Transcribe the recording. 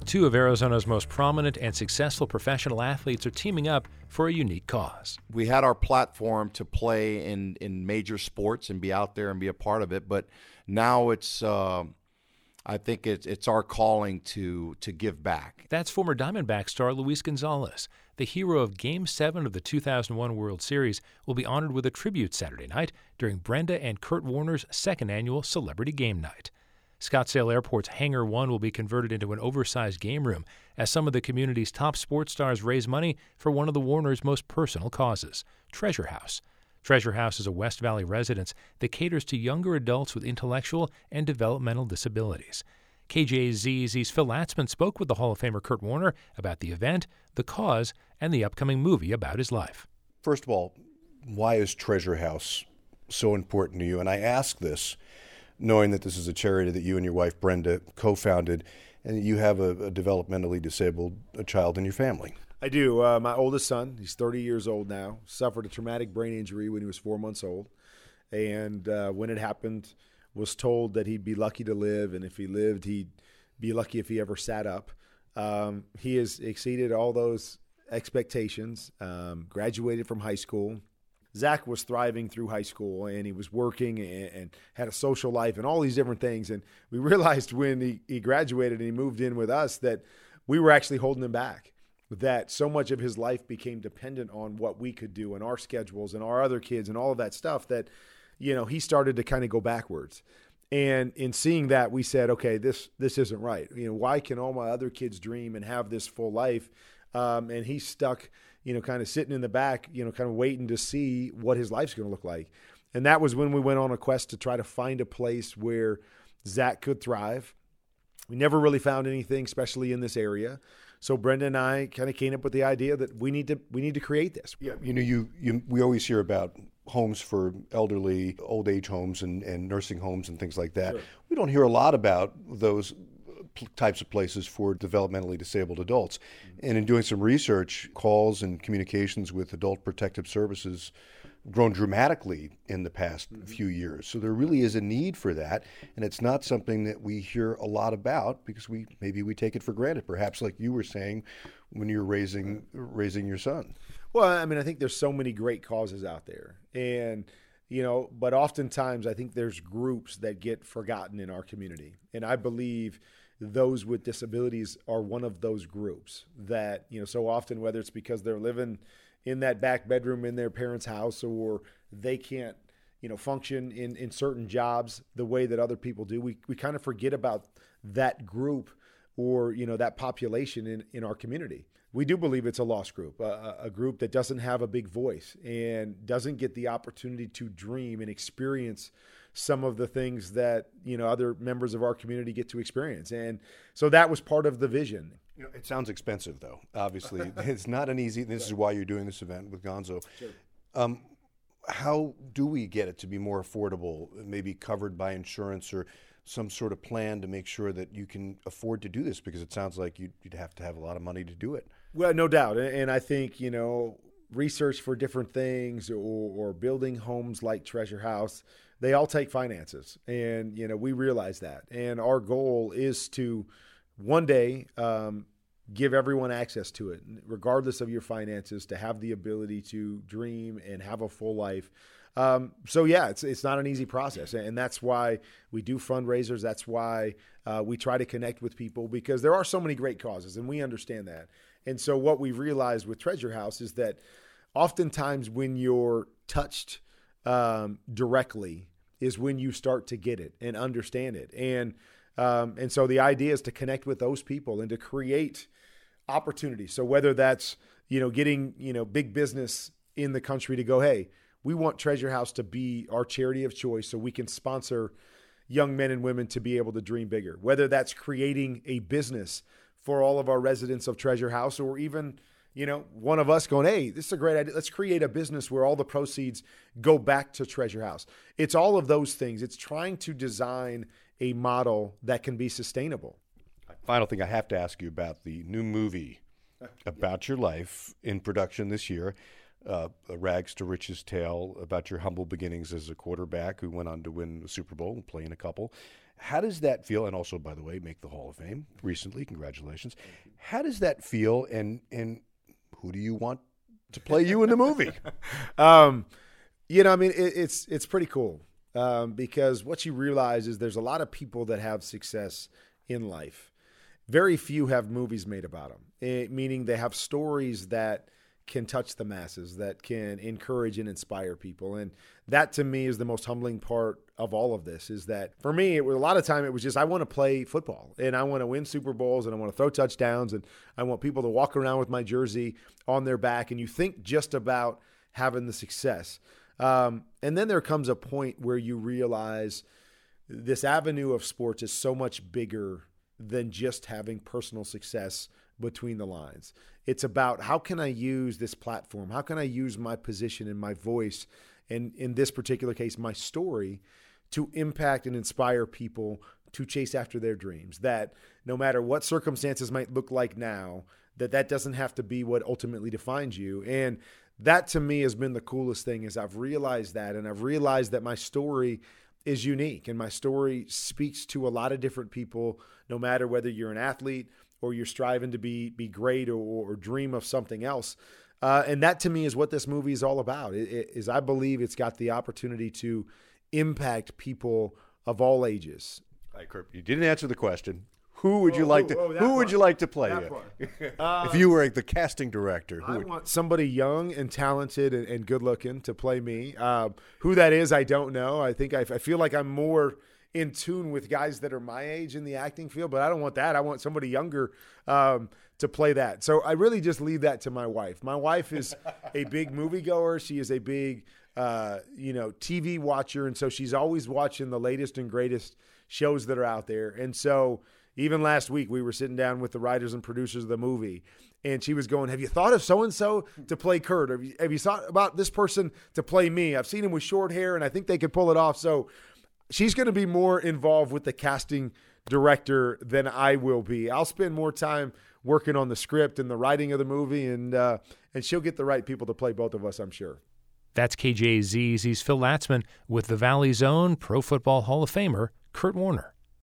Two of Arizona's most prominent and successful professional athletes are teaming up for a unique cause. We had our platform to play in major sports and be out there and be a part of it, but now it's I think it's our calling to give back. That's former Diamondback star Luis Gonzalez. The hero of Game 7 of the 2001 World Series will be honored with a tribute Saturday night during Brenda and Kurt Warner's second annual Celebrity Game Night. Scottsdale Airport's Hangar 1 will be converted into an oversized game room as some of the community's top sports stars raise money for one of the Warners' most personal causes, Treasure House. Treasure House is a West Valley residence that caters to younger adults with intellectual and developmental disabilities. KJZZ's Phil Latzman spoke with the Hall of Famer Kurt Warner about the event, the cause, and the upcoming movie about his life. First of all, why is Treasure House so important to you? And I ask this knowing that this is a charity that you and your wife Brenda co-founded, and you have a developmentally disabled child in your family. I do. My oldest son, he's 30 years old now, suffered a traumatic brain injury when he was 4 months old. And when it happened, was told that he'd be lucky to live, and if he lived, he'd be lucky if he ever sat up. He has exceeded all those expectations, graduated from high school. Zach was thriving through high school, and he was working and had a social life and all these different things. And we realized when he graduated and he moved in with us that we were actually holding him back, that so much of his life became dependent on what we could do and our schedules and our other kids and all of that stuff that, you know, he started to kind of go backwards. And in seeing that, we said, okay, this isn't right. You know, why can all my other kids dream and have this full life? And he's stuck, you know, kind of sitting in the back, you know, kind of waiting to see what his life's going to look like. And that was when we went on a quest to try to find a place where Zach could thrive. We never really found anything, especially in this area. So Brenda and I kind of came up with the idea that we need to create this. Yeah, you know, we always hear about homes for elderly, old age homes and nursing homes and things like that. Sure. We don't hear a lot about those types of places for developmentally disabled adults. And in doing some research, calls and communications with Adult Protective Services grown dramatically in the past few years. So there really is a need for that, and it's not something that we hear a lot about because maybe we take it for granted, perhaps like you were saying when you're raising your son. Well, I mean, I think there's so many great causes out there, and you know, but oftentimes I think there's groups that get forgotten in our community, and I believe those with disabilities are one of those groups that, you know, so often, whether it's because they're living in that back bedroom in their parents' house or they can't, you know, function in certain jobs the way that other people do, we kind of forget about that group or, you know, that population in our community. We do believe it's a lost group, a group that doesn't have a big voice and doesn't get the opportunity to dream and experience some of the things that, you know, other members of our community get to experience. And so that was part of the vision. You know, it sounds expensive, though. Obviously, it's not an easy. This is why you're doing this event with Gonzo. Sure. How do we get it to be more affordable, maybe covered by insurance or some sort of plan to make sure that you can afford to do this? Because it sounds like you'd have to have a lot of money to do it. Well, no doubt. And I think, you know, research for different things or building homes like Treasure House, they all take finances. And, you know, we realize that. And our goal is to one day give everyone access to it, regardless of your finances, to have the ability to dream and have a full life. So yeah, it's not an easy process, and that's why we do fundraisers. That's why we try to connect with people, because there are so many great causes, and we understand that. And so what we've realized with Treasure House is that oftentimes when you're touched directly is when you start to get it and understand it. And so the idea is to connect with those people and to create opportunities. So whether that's, you know, getting, you know, big business in the country to go, hey, we want Treasure House to be our charity of choice so we can sponsor young men and women to be able to dream bigger. Whether that's creating a business for all of our residents of Treasure House, or even, you know, one of us going, hey, this is a great idea. Let's create a business where all the proceeds go back to Treasure House. It's all of those things. It's trying to design a model that can be sustainable. Final thing I have to ask you about the new movie about your life in production this year, A Rags to Riches Tale, about your humble beginnings as a quarterback who went on to win the Super Bowl and play in a couple. How does that feel? And also, by the way, make the Hall of Fame recently. Congratulations. How does that feel? And who do you want to play you in the movie? It's pretty cool because what you realize is there's a lot of people that have success in life. Very few have movies made about them, meaning they have stories that can touch the masses, that can encourage and inspire people. And that to me is the most humbling part of all of this, is that for me, a lot of time it was just, I want to play football and I want to win Super Bowls and I want to throw touchdowns and I want people to walk around with my jersey on their back. And you think just about having the success. And then there comes a point where you realize this avenue of sports is so much bigger than just having personal success between the lines. It's about, how can I use this platform? How can I use my position and my voice, and in this particular case, my story, to impact and inspire people to chase after their dreams? That no matter what circumstances might look like now, that doesn't have to be what ultimately defines you. And that to me has been the coolest thing, is I've realized that, and I've realized that my story is unique and my story speaks to a lot of different people, no matter whether you're an athlete or you're striving to be great or dream of something else. And that to me is what this movie is all about. Is I believe it's got the opportunity to impact people of all ages. All right, Kurt, you didn't answer the question. Who would you like to play? If you were the casting director, I want somebody young and talented and good looking to play me. Who that is, I don't know. I feel like I'm more in tune with guys that are my age in the acting field, but I don't want that. I want somebody younger to play that. So I really just leave that to my wife. My wife is a big moviegoer. She is a big TV watcher, and so she's always watching the latest and greatest shows that are out there. And so even last week, we were sitting down with the writers and producers of the movie, and she was going, have you thought of so-and-so to play Kurt? Have you thought about this person to play me? I've seen him with short hair, and I think they could pull it off. So she's going to be more involved with the casting director than I will be. I'll spend more time working on the script and the writing of the movie, and she'll get the right people to play both of us, I'm sure. That's KJZZ's Phil Latzman with the Valley's own Pro Football Hall of Famer, Kurt Warner.